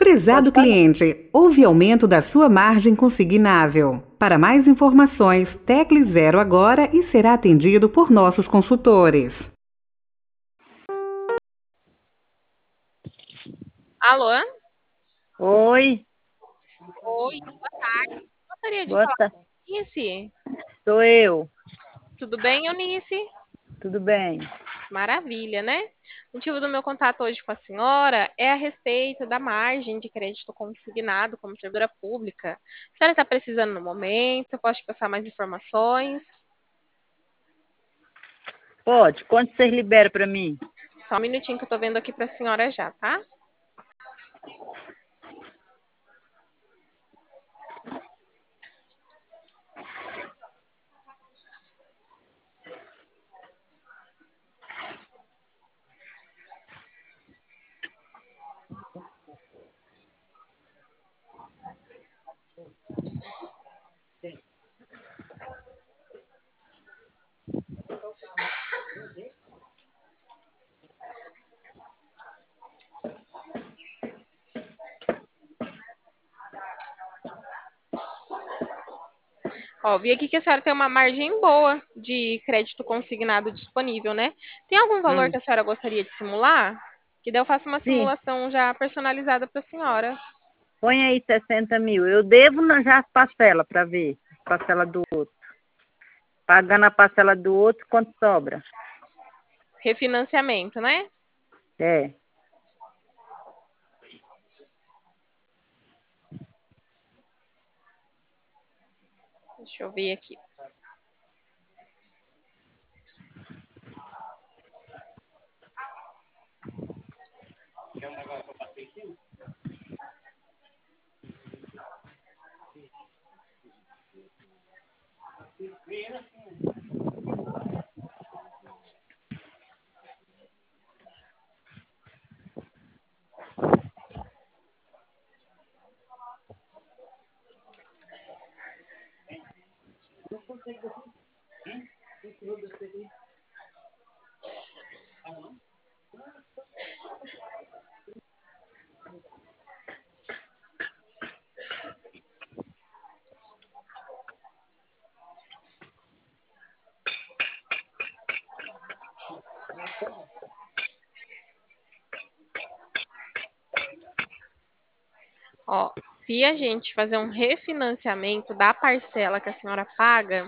Prezado Pode falar. cliente, houve aumento da sua margem consignável. Para mais informações, tecle 0 agora e será atendido por nossos consultores. Alô? Oi, Oi, boa tarde. Gostaria de boa falar tarde. com a Eunice. Sou eu. Tudo bem, Eunice? Tudo bem? Maravilha, né? O motivo do meu contato hoje com a senhora é a respeito da margem de crédito consignado como servidora pública. A senhora está precisando no momento? Eu posso te passar mais informações? Pode. Quando vocês liberam para mim? Só um minutinho que eu estou vendo aqui para a senhora já, tá? Ó, vi aqui que a senhora tem uma margem boa de crédito consignado disponível, né? Tem algum valor Hum. que a senhora gostaria de simular? Que daí eu faço uma Sim. simulação já personalizada para a senhora. Põe aí 60 mil. Eu devo já as parcelas para ver. Parcela do outro. Pagando a parcela do outro, quanto sobra? Refinanciamento, né? É. Deixa eu ver aqui. Ó, se a gente fazer um refinanciamento da parcela que a senhora paga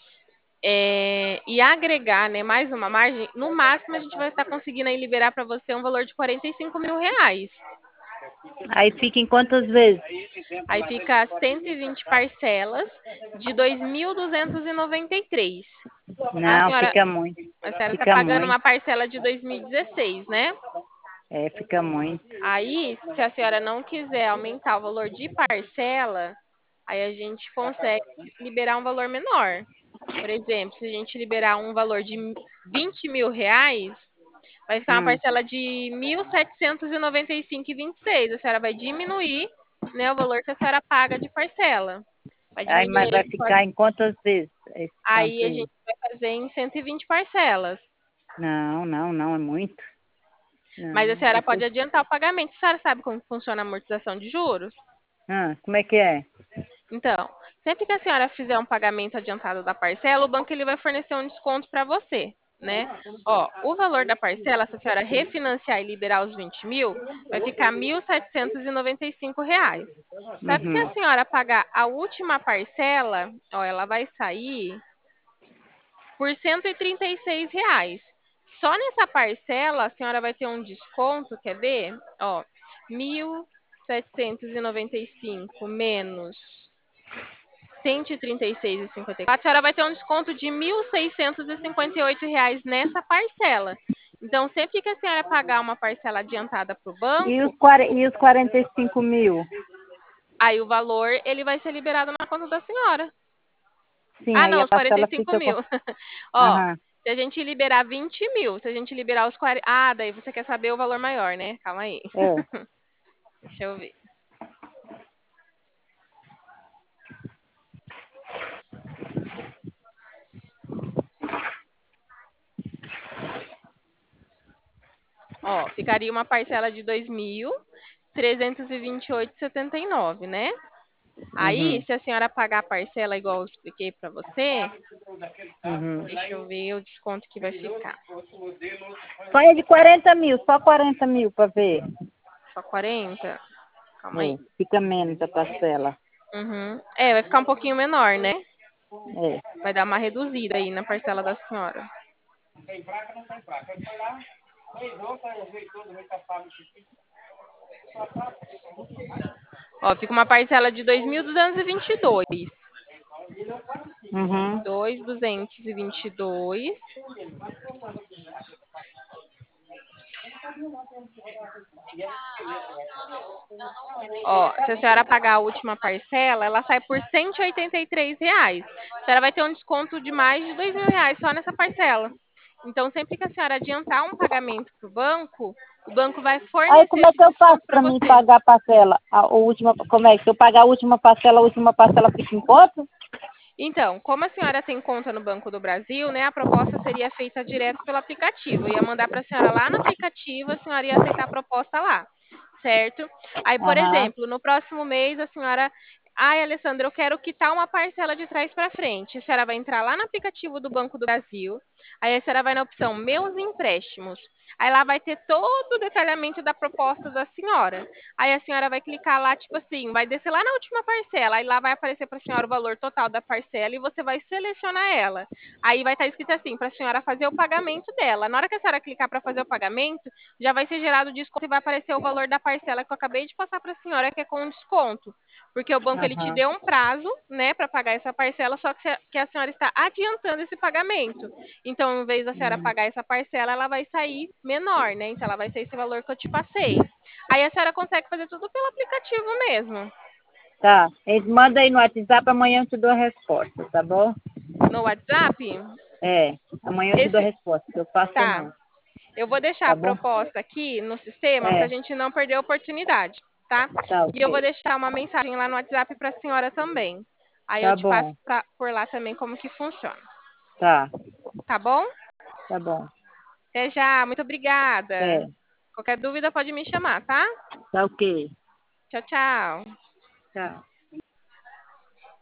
e agregar, né, mais uma margem, no máximo a gente vai estar conseguindo aí liberar para você um valor de R$ 45.000. Aí fica em quantas vezes? Aí fica 120 parcelas de 2.293. A Não, senhora, fica muito. a senhora está Fica pagando muito. uma parcela de 2016, né? É, fica muito. Aí, se a senhora não quiser aumentar o valor de parcela, aí a gente consegue liberar um valor menor. Por exemplo, se a gente liberar um valor de R$ 20.000, vai ficar uma Hum. parcela de 1.795,26. A senhora vai diminuir, né, o valor que a senhora paga de parcela. Vai Aí, diminuir mas vai aí. ficar em quantas vezes esse tanto Aí a aí? gente vai fazer em 120 parcelas. Não, não, não, é muito. Mas a Não, senhora pode isso... adiantar o pagamento. A senhora sabe como funciona a amortização de juros? Como é que é? Então, sempre que a senhora fizer um pagamento adiantado da parcela, o banco ele vai fornecer um desconto para você, né? Ó, o valor da parcela, se a senhora refinanciar e liberar os 20.000, vai ficar R$ 1.795. Só que se a Uhum. senhora pagar a última parcela, ó, ela vai sair por R$ 136. Só nessa parcela, a senhora vai ter um desconto, quer ver? Ó, 1.795 menos 136,54, a senhora vai ter um desconto de R$ 1.658 nessa parcela. Então, sempre que a senhora pagar uma parcela adiantada para o banco, E os 45 mil? aí o valor ele vai ser liberado na conta da senhora. Sim, Ah, aí não, a os quarenta e parcela cinco fica com... mil. Ó, Aham. se a gente liberar 20.000, se a gente liberar os 40. Ah, daí você quer saber o valor maior, né? Calma aí. É. Deixa eu ver. Ó, ficaria uma parcela de 2.000. 328,79, né? Aí, se a senhora pagar a parcela igual eu expliquei para você, deixa eu ver o desconto que vai ficar. Põe de 40 mil, só 40 mil para ver. Só 40? Calma aí. Fica menos a parcela. Uhum. Vai ficar um pouquinho menor, né? É. Vai dar uma reduzida aí na parcela da senhora. Ó, fica uma parcela de 2.222. 2.222. Ó, se a senhora pagar a última parcela, ela sai por R$ 183. A senhora vai ter um desconto de mais de R$ 2.000 só nessa parcela. Então, sempre que a senhora adiantar um pagamento para o banco vai fornecer Aí como é esse que eu faço desconto para para mim você. pagar a parcela? A última, como é que se eu pagar a última parcela fica em quanto? Então, como a senhora tem conta no Banco do Brasil, né, a proposta seria feita direto pelo aplicativo. Eu ia mandar para a senhora lá no aplicativo, a senhora ia aceitar a proposta lá, certo? Aí, por exemplo, no próximo mês a senhora... Ai, Alessandra, eu quero quitar uma parcela de trás para frente. A senhora vai entrar lá no aplicativo do Banco do Brasil, aí a senhora vai na opção Meus Empréstimos. Aí lá vai ter todo o detalhamento da proposta da senhora. Aí a senhora vai clicar lá, tipo assim, vai descer lá na última parcela, aí lá vai aparecer para a senhora o valor total da parcela e você vai selecionar ela. Aí vai estar escrito assim, para a senhora fazer o pagamento dela. Na hora que a senhora clicar para fazer o pagamento, já vai ser gerado o desconto e vai aparecer o valor da parcela que eu acabei de passar para a senhora, que é com desconto. Porque o banco ele te deu um prazo, né, para pagar essa parcela, só que a senhora está adiantando esse pagamento. Então, em vez da senhora pagar essa parcela, ela vai sair menor, né? Então, ela vai ser esse valor que eu te passei. Aí a senhora consegue fazer tudo pelo aplicativo mesmo. Tá. Manda aí no WhatsApp, amanhã eu te dou a resposta, tá bom? No WhatsApp? Amanhã eu te dou a resposta, eu faço Tá. não. Eu vou deixar Tá a bom? proposta aqui no sistema para a gente não perder a oportunidade, tá? Tá, E eu vou ok. deixar uma mensagem lá no WhatsApp para a senhora também. Aí eu Tá te passo bom. por lá também como que funciona. Tá. Tá bom? Tá bom. Até já. Muito obrigada. É. Qualquer dúvida pode me chamar, tá? Tá ok. Tchau, tchau. Tchau.